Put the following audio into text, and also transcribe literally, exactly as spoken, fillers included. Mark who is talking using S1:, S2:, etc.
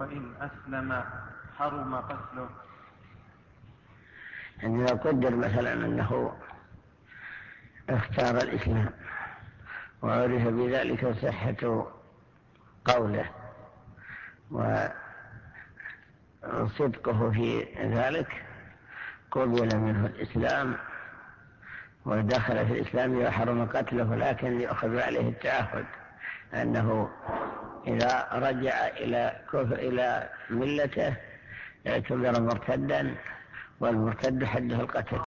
S1: وإن أسلم حرم قتله.
S2: عندما قدر مثلا أنه اختار الإسلام وعرف بذلك صحة قوله وصدقه في ذلك، قبل منه الإسلام ودخل في الإسلام وحرم قتله، لكن يأخذ عليه التعهد أنه إذا رجع إلى كفر إلى ملته اعتبر مرتدا، والمرتد حده القتل.